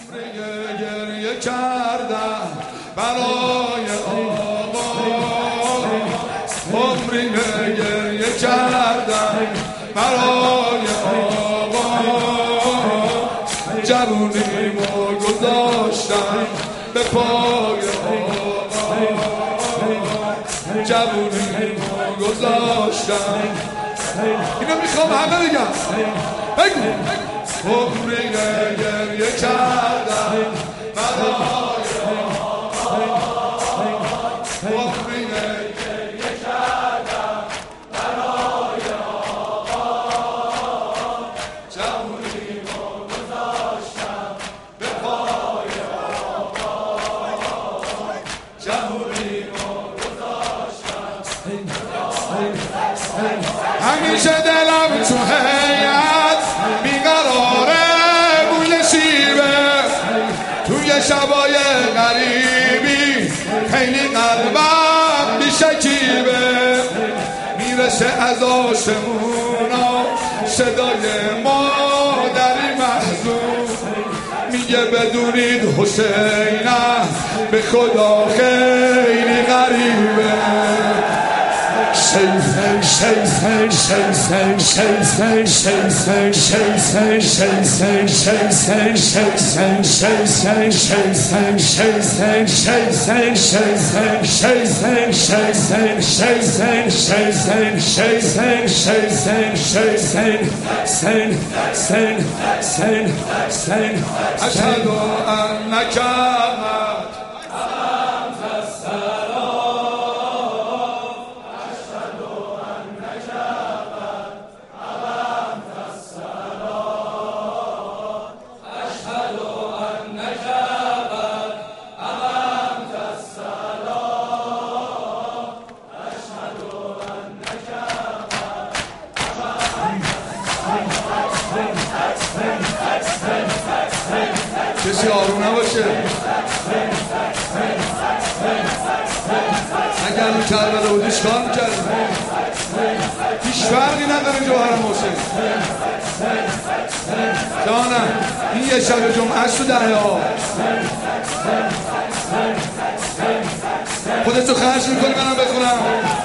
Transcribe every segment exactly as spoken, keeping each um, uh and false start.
گریه کردم برای آقا، عمری گریه کردم برای آقا، جوونیمو گذاشتم به پای آقا، جوونیمو گذاشتم. اینو میخوام همه بگم، بگو عمری گریه کردم برای آقا، عمری گریه کردم برای آقا، جوونیمو گذاشتم به پای آقا، جوونیمو گذاشتم. همیشه دلم تو هیئت بیقراره، بوی شیبه توی شبای غریبی، خیلی قلبم بیشکیبه، میرسه از آسمونا صدای مادری محزون، میگه بدونید حسینم به خدا خیلی غریبه. أشهد أنك کسی آروم نباشه. اگر این کربلا بودی چیکار می‌کردی؟ هیچ فرقی نداره جوهرم حسین جانم. این یه شب جمعه است تو دهه ها، خودتو خرج میکنی منم بخونم.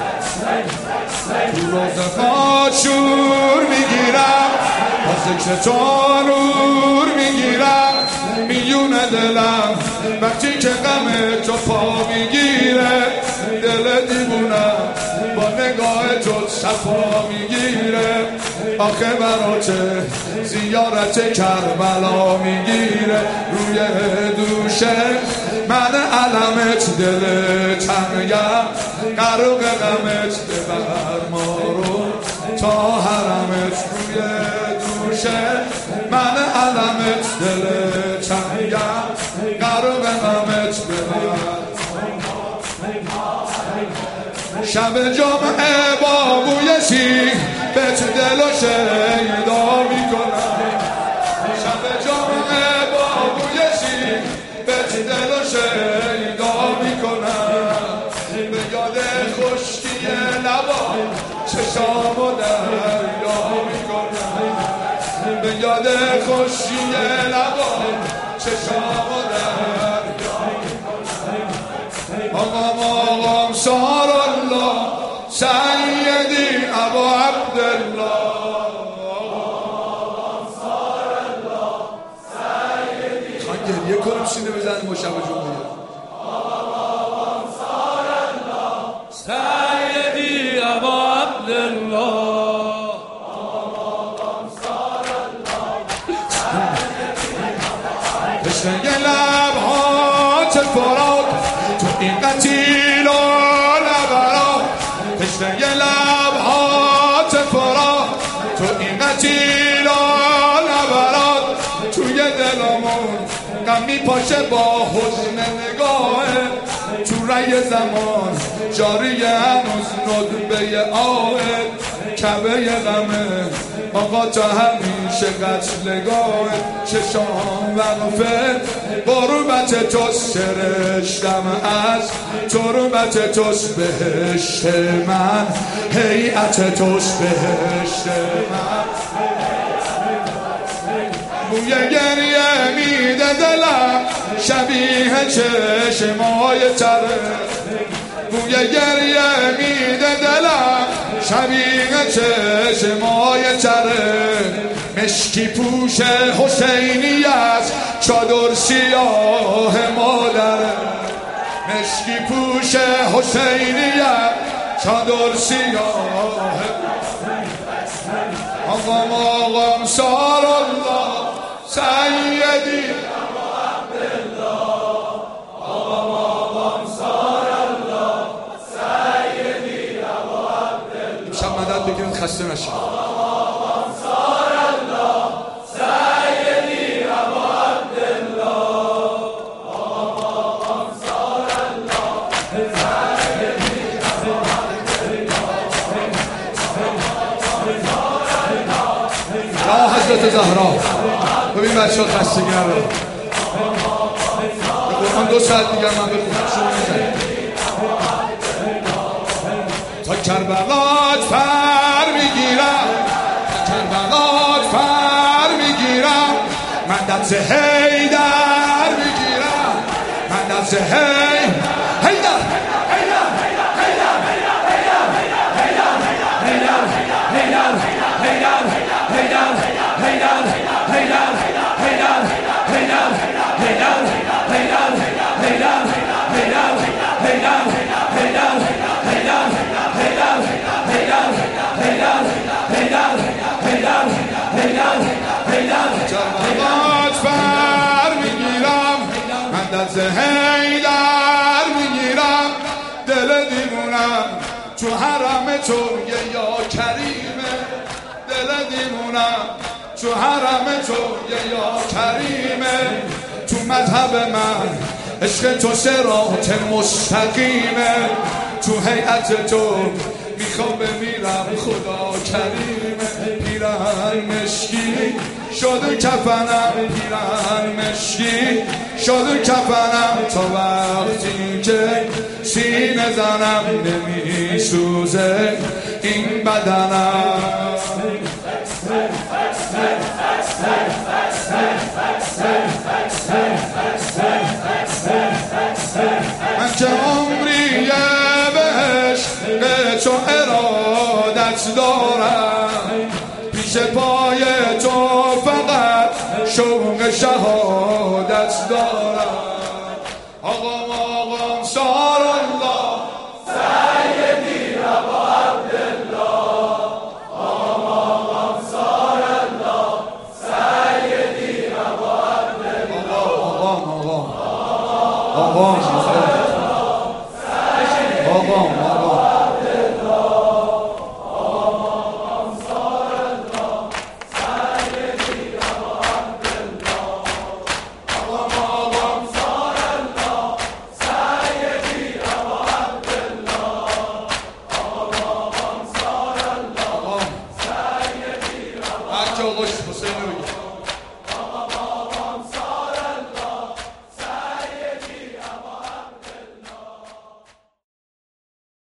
تو روزگار شور میگیرم، با ذکر تو نور میگیرم، میون دلم وقتی که غم تو پا میگیره، دل دیوونم با نگاه تو صفا میگیره، آخه برات زیارت کربلا میگیره، روی دوشه من علمت دل تنگم، قرق غمت ببر ما رو تا حرمت، روی دوشه من علمت دل تنگم، قرق غمت ببر. شب جمعه با بوی شیر به تو دل و شیدا میکنم، شب جمعه با بوی شیر به تو دل و شیدا میکنم، به یاد خشکی لبا چشامو دریا میکنم، به یاد خشکی لبا چشامو دریا میکنم. آقام آقام سار الله سیدی ابا عبدالله، آقام سار الله سیدی. خواهی گریه کنم سینه بزنیم و شب جمعه. آقام سار الله سیدی ابا عبدالله، آقام سار الله سیدی. تشنه لبهات فراد تو این قتیل و نبرا، تشنه لبهات فراد تو این قتیل و نبرا، توی دلمون غم میپاشه با حزن نگاهه، تو رأی زمان جاری هنوز ندبه آهه، کعبه غمه آقا تا همیشه قتلگاه، چشام وقفه قربت توست، سرشتم از تربت توست، بهشت من هیئت توست، بهشت من. بوی گریه میده دلم شبیه چشمای تره بوی گریه میده دلم شبیه چشمای تره مشکی پوش حسینی است چادر سیاه مادره مشکی پوش حسینی است چادر سیاه آقام آقام سار الله سیدی ابو عبدالله آقام آقام سار الله سیدی ابو عبدالله امشب مدد بگیرید خسته نشید آقام آقام سار الله سیدی ابو عبدالله آقام آقام سار الله سیدی ابو عبدالله یا حضرت زهرا ببین بچه ها خستگی رو من دو ساعت دیگر من بخونم شما میزنید تا کربلات پر میگیرم تا کربلات پر میگیرم من دست حیدر میگیرم من دست حیدر حیدر دست حیدر میگیرم دل دیوونم تو حرم تو یه یا کریمه دل دیوونم تو حرم تو یه یا کریمه تو مذهب من عشق تو صراط مستقیمه تو هیئت تو میخوام بمیرم خدا کریمه پیرهن مشکی شده کفنم پیرهن مشکی شده کفنم تا وقتی که سینه زنم نمیسوزه این بدنم من که عمریه بهش به تو ارادت دارم پیش پای تو فقط شوق شهادت دارم آقام آقام سار الله سیدی ابو عبدالله آقام آقام سار الله سیدی ابو عبدالله آقام آقام آقام آقام آقام Çok hoş bu seni.